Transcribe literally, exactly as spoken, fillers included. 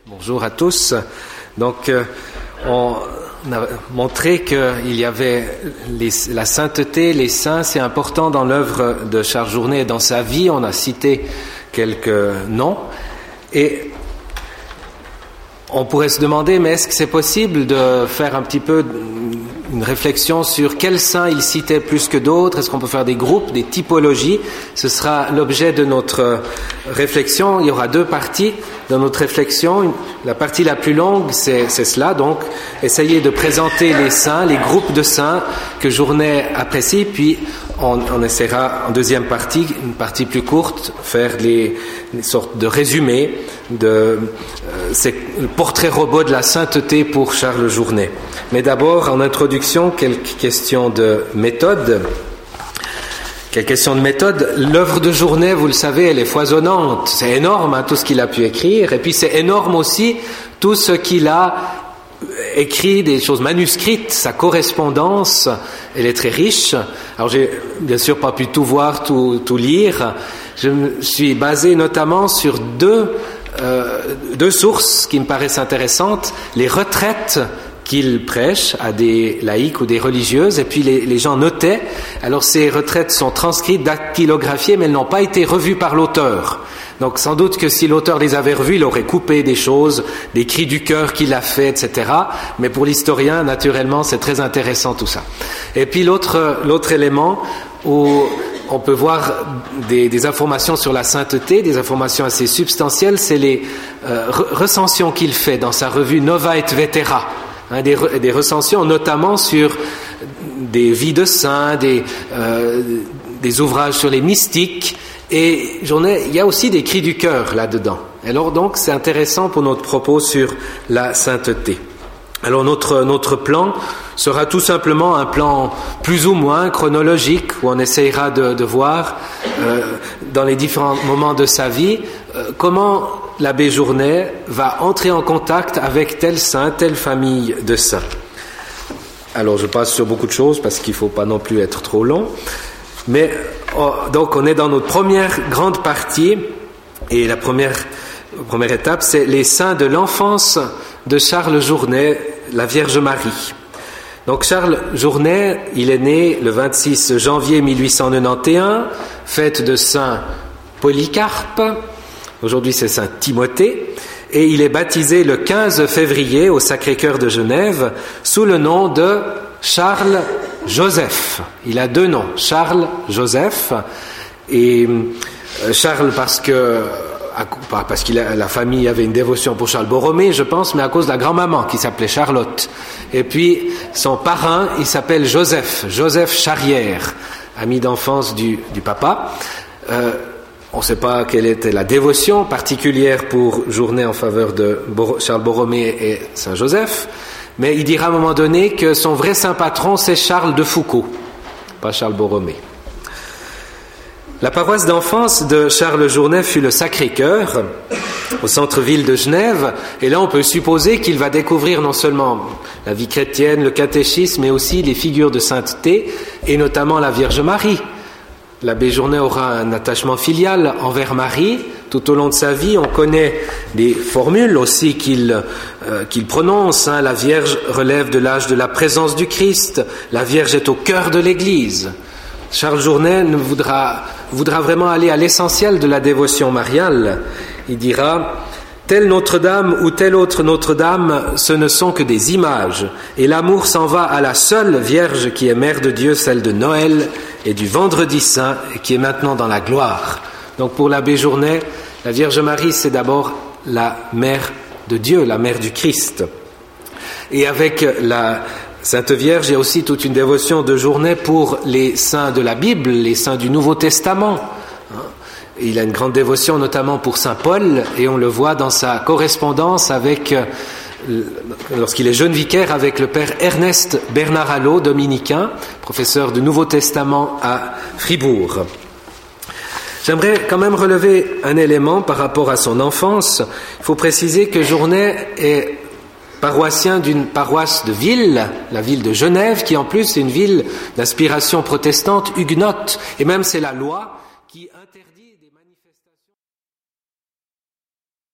Bonjour à tous. Donc, euh, on a montré qu'il y avait les, la sainteté, les saints, c'est important dans l'œuvre de Charles Journet et dans sa vie. On a cité quelques noms. Et on pourrait se demander, mais est-ce que c'est possible de faire un petit peu une réflexion sur quels saints il citait plus que d'autres? Est-ce qu'on peut faire des groupes, des typologies? Ce sera l'objet de notre réflexion. Il y aura deux parties dans notre réflexion. La partie la plus longue, c'est, c'est cela, donc essayer de présenter les saints, les groupes de saints que Journet apprécie, puis on, on essaiera en deuxième partie, une partie plus courte, faire les, les sortes de résumés de euh, c'est le portrait robot de la sainteté pour Charles Journet. Mais d'abord, en introduction, quelques questions de méthode. Quelques questions de méthode. L'œuvre de Journet, vous le savez, elle est foisonnante. C'est énorme, hein, tout ce qu'il a pu écrire. Et puis c'est énorme aussi tout ce qu'il a écrit, des choses manuscrites, sa correspondance, elle est très riche. Alors j'ai bien sûr pas pu tout voir, tout, tout lire. Je me suis basé notamment sur deux, euh, deux sources qui me paraissent intéressantes. Les retraites qu'il prêche à des laïcs ou des religieuses, et puis les, les gens notaient. Alors ces retraites sont transcrites, dactylographiées, mais elles n'ont pas été revues par l'auteur. Donc sans doute que si l'auteur les avait revues, il aurait coupé des choses, des cris du cœur qu'il a fait, et cetera. Mais pour l'historien, naturellement, c'est très intéressant tout ça. Et puis l'autre, l'autre élément où on peut voir des, des informations sur la sainteté, des informations assez substantielles, c'est les euh, recensions qu'il fait dans sa revue Nova et Vetera. Hein, des, des recensions notamment sur des vies de saints, des, euh, des ouvrages sur les mystiques, et Journet, il y a aussi des cris du cœur là-dedans. Alors donc c'est intéressant pour notre propos sur la sainteté. Alors notre, notre plan sera tout simplement un plan plus ou moins chronologique, où on essayera de, de voir euh, dans les différents moments de sa vie euh, comment l'abbé Journet va entrer en contact avec tel saint, telle famille de saints. Alors je passe sur beaucoup de choses parce qu'il ne faut pas non plus être trop long. Mais oh, donc on est dans notre première grande partie, et la première, première étape, c'est les saints de l'enfance de Charles Journet, la Vierge Marie. Donc Charles Journet, il est né le vingt-six janvier mille huit cent quatre-vingt-onze, fête de Saint Polycarpe. Aujourd'hui, c'est Saint Timothée, et il est baptisé le quinze février au Sacré-Cœur de Genève sous le nom de Charles Joseph. Il a deux noms, Charles Joseph, et Charles parce que parce que la famille avait une dévotion pour Charles Borromée, je pense, mais à cause de la grand-maman qui s'appelait Charlotte. Et puis son parrain, il s'appelle Joseph, Joseph Charrière, ami d'enfance du, du papa. Euh, On ne sait pas quelle était la dévotion particulière pour Journet en faveur de Charles Borromée et Saint-Joseph, mais il dira à un moment donné que son vrai saint patron, c'est Charles de Foucauld, pas Charles Borromée. La paroisse d'enfance de Charles Journet fut le Sacré-Cœur, au centre-ville de Genève, et là on peut supposer qu'il va découvrir non seulement la vie chrétienne, le catéchisme, mais aussi les figures de sainteté, et notamment la Vierge Marie. L'abbé Journet aura un attachement filial envers Marie tout au long de sa vie. On connaît des formules aussi qu'il, euh, qu'il prononce. Hein. La Vierge relève de l'âge de la présence du Christ. La Vierge est au cœur de l'Église. Charles Journet ne voudra, voudra vraiment aller à l'essentiel de la dévotion mariale. Il dira: telle Notre-Dame ou telle autre Notre-Dame, ce ne sont que des images. Et l'amour s'en va à la seule Vierge qui est Mère de Dieu, celle de Noël et du Vendredi Saint, et qui est maintenant dans la gloire. Donc pour l'abbé Journet, la Vierge Marie, c'est d'abord la Mère de Dieu, la Mère du Christ. Et avec la Sainte Vierge, il y a aussi toute une dévotion de Journet pour les saints de la Bible, les saints du Nouveau Testament. Il a une grande dévotion notamment pour Saint Paul, et on le voit dans sa correspondance avec, lorsqu'il est jeune vicaire, avec le père Ernest Bernard Allot, dominicain, professeur du Nouveau Testament à Fribourg. J'aimerais quand même relever un élément par rapport à son enfance. Il faut préciser que Journet est paroissien d'une paroisse de ville, la ville de Genève, qui en plus est une ville d'inspiration protestante huguenote, et même c'est la loi